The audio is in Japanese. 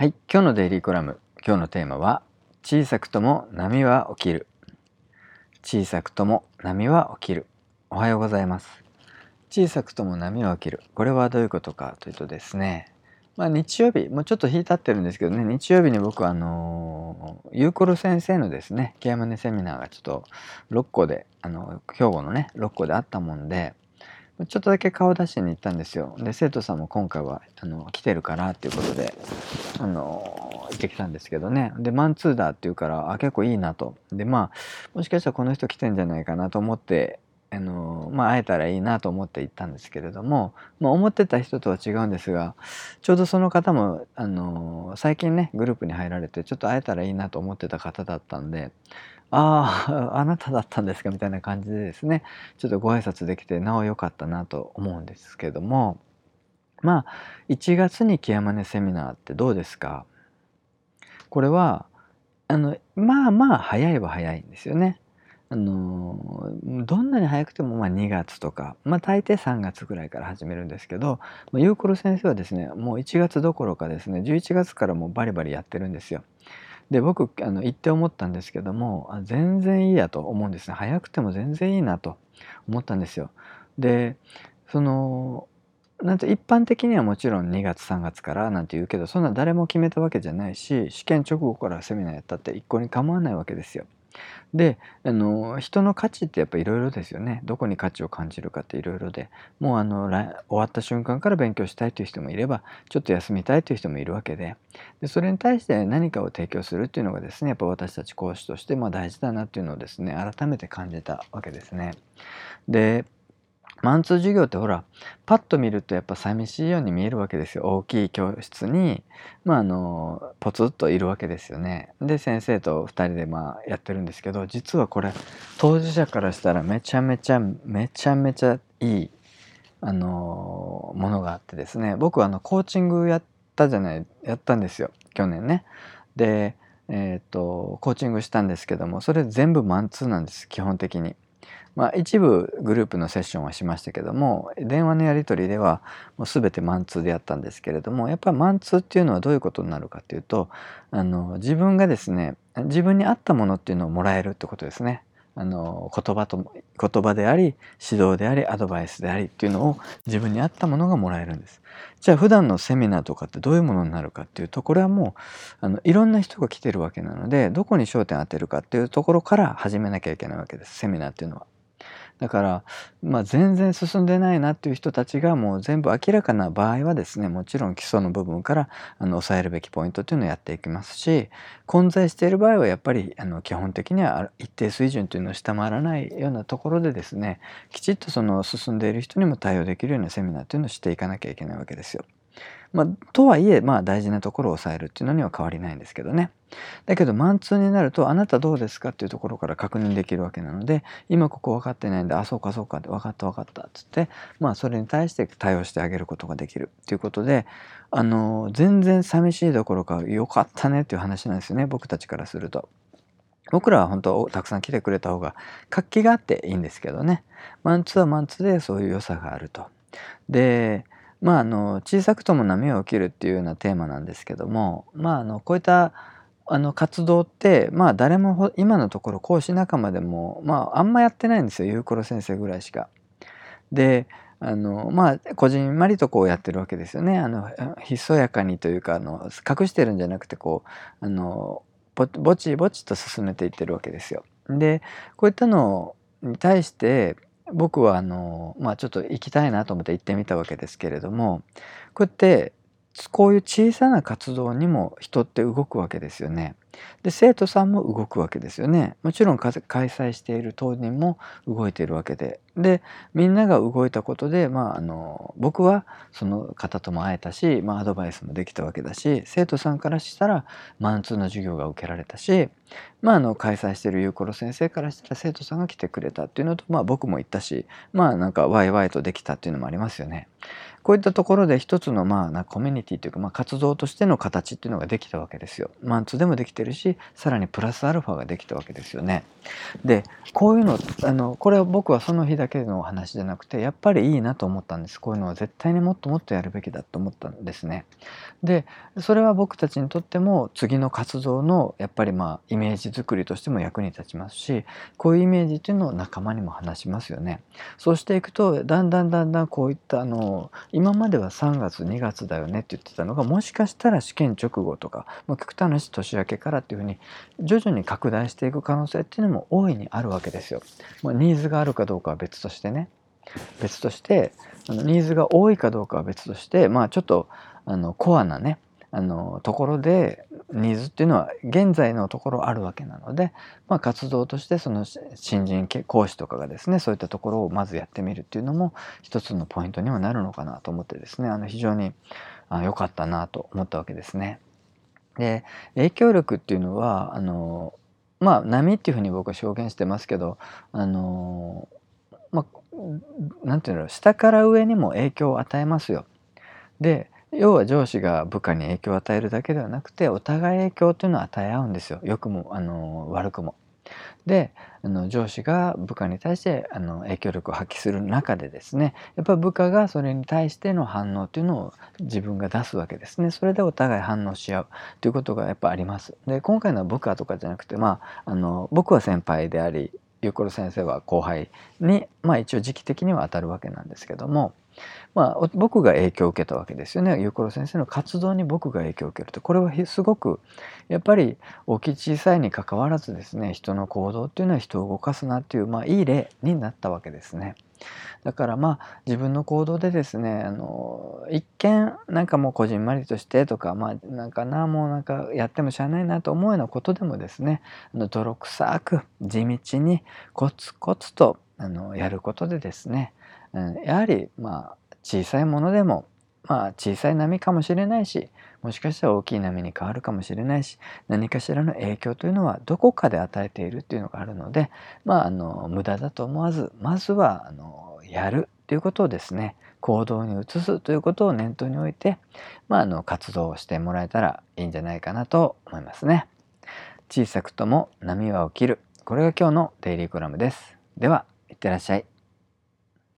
はい、今日のデイリーコラム、今日のテーマは小さくとも波は起きる。小さくとも波は起きる。おはようございます。小さくとも波は起きる。これはどういうことかというとですね、日曜日、もうちょっと日経ってるんですけどね、日曜日に僕はゆうころ先生のですね、ケアマネセミナーがちょっと6個で、兵庫のね、6個であったもんで、ちょっとだけ顔出しに行ったんですよ。で、生徒さんも今回は来てるからっていうことで、行ってきたんですけどね。で、マンツーだって言うから、結構いいなと。で、もしかしたらこの人来てんじゃないかなと思って、会えたらいいなと思って行ったんですけれども、思ってた人とは違うんですが、ちょうどその方も、最近ね、グループに入られて、ちょっと会えたらいいなと思ってた方だったんで、ああ、あなただったんですかみたいな感じでですね、ちょっとご挨拶できてなお良かったなと思うんですけども、1月にケアマネセミナーってどうですか？これは、早いは早いんですよね。どんなに早くても2月とか、大抵3月ぐらいから始めるんですけど、ユーコロ先生はですね、もう1月どころかですね、11月からもうバリバリやってるんですよ。で、僕行って思ったんですけども、全然いいやと思うんですね。早くても全然いいなと思ったんですよ。で、その、一般的にはもちろん2月3月からなんて言うけど、そんな誰も決めたわけじゃないし、試験直後からセミナーやったって一向に構わないわけですよ。で、人の価値ってやっぱいろいろですよね。どこに価値を感じるかっていろいろで、もう終わった瞬間から勉強したいという人もいれば、ちょっと休みたいという人もいるわけで、それに対して何かを提供するっていうのがですね、やっぱ私たち講師として大事だなっていうのをですね、改めて感じたわけですね。で、マンツー授業ってほら、パッと見るとやっぱ寂しいように見えるわけですよ。大きい教室に、ポツッといるわけですよね。で、先生と2人でやってるんですけど、実はこれ、当事者からしたらめちゃめちゃいい、ものがあってですね、僕はコーチングやったんですよ。去年ね。で、コーチングしたんですけども、それ全部マンツーなんです、基本的に。一部グループのセッションはしましたけども、電話のやり取りではもう全てマンツーでやったんですけれども、やっぱりマンツーっていうのはどういうことになるかっていうと、自分がですね、自分に合ったものっていうのをもらえるってことですね。言葉であり、指導であり、アドバイスでありっていうのを自分に合ったものがもらえるんです。じゃあ普段のセミナーとかってどういうものになるかっていうと、これはもういろんな人が来てるわけなので、どこに焦点を当てるかっていうところから始めなきゃいけないわけです、セミナーっていうのは。だから、全然進んでないなっていう人たちがもう全部明らかな場合はですね、もちろん基礎の部分から抑えるべきポイントっていうのをやっていきますし、混在している場合はやっぱり基本的には一定水準というのを下回らないようなところでですね、きちっとその進んでいる人にも対応できるようなセミナーっていうのをしていかなきゃいけないわけですよ。とはいえ、大事なところを抑えるっていうのには変わりないんですけどね。だけどマンツーになると、あなたどうですかっていうところから確認できるわけなので、今ここ分かってないんで、あ、そうかそうかって、分かった分かったっつって、それに対して対応してあげることができるっていうことで、全然寂しいどころか良かったねっていう話なんですよね、僕たちからすると。僕らは本当たくさん来てくれた方が活気があっていいんですけどね。マンツーはマンツーでそういう良さがあると。で、小さくとも波を起きるっていうようなテーマなんですけども、こういった活動って、誰も今のところ講師仲間でも、あんまやってないんですよ、ゆうころ先生ぐらいしか。で、こじんまりとこうやってるわけですよね。ひそやかにというか、隠してるんじゃなくて、こう、ぼちぼちと進めていってるわけですよ。で、こういったのに対して、僕はちょっと行きたいなと思って行ってみたわけですけれども、こうやってこういう小さな活動にも人って動くわけですよね。で、生徒さんも動くわけですよね。もちろん開催している当人も動いているわけで。で、みんなが動いたことで、僕はその方とも会えたし、アドバイスもできたわけだし、生徒さんからしたらマンツーの授業が受けられたし、開催しているゆうころ先生からしたら生徒さんが来てくれたっていうのと、僕も行ったし、ワイワイとできたっていうのもありますよね。 こういったところで一つのコミュニティというか、活動としての形っていうのができたわけですよ。マンツーでもできてるし、さらにプラスアルファができたわけですよね。で、こういうのこれは僕はその日だけのお話じゃなくて、やっぱりいいなと思ったんです。こういうのは絶対にもっともっとやるべきだと思ったんですね。で、それは僕たちにとっても次の活動のやっぱりイメージ作りとしても役に立ちますし、こういうイメージっていうのを仲間にも話しますよね。そうしていくとだんだんだんだんこういった今までは3月2月だよねって言ってたのが、もしかしたら試験直後とか、極端な話年明けからっていうふうに徐々に拡大していく可能性っていうのも大いにあるわけですよ。ニーズがあるかどうかは別としてね。別としてニーズが多いかどうかは別として、ちょっとコアなねところでニーズっていうのは現在のところあるわけなので、活動としてその新人講師とかがですね、そういったところをまずやってみるっていうのも一つのポイントにはなるのかなと思ってですね、非常に良かったなと思ったわけですね。で、影響力っていうのは波っていうふうに僕は表現してますけど、まなんていうの、下から上にも影響を与えますよ。で、要は上司が部下に影響を与えるだけではなくて、お互い影響というのを与え合うんですよ。良くも悪くも。で、上司が部下に対して影響力を発揮する中でですね、やっぱり部下がそれに対しての反応というのを自分が出すわけですね。それでお互い反応し合うということがやっぱあります。で、今回のは部下とかじゃなくて、僕は先輩であり、ゆうころ先生は後輩に、一応時期的には当たるわけなんですけども、僕が影響を受けたわけですよね。ゆうころ先生の活動に僕が影響を受けると、これはすごくやっぱり大きい小さいにかかわらずですね、人の行動っていうのは人を動かすなっていう、いい例になったわけですね。だから自分の行動でですね、一見なんかもうこじんまりとしてとか、もうなんかやってもしゃあないなと思うようなことでもですね、泥臭く地道にコツコツとやることでですね、やはり小さいものでも小さい波かもしれないし、もしかしたら大きい波に変わるかもしれないし、何かしらの影響というのはどこかで与えているっていうのがあるので、無駄だと思わず、まずはやるということをですね、行動に移すということを念頭に置いて、活動をしてもらえたらいいんじゃないかなと思いますね。小さくとも波は起きる。これが今日のデイリーコラムです。では、いってらっしゃい。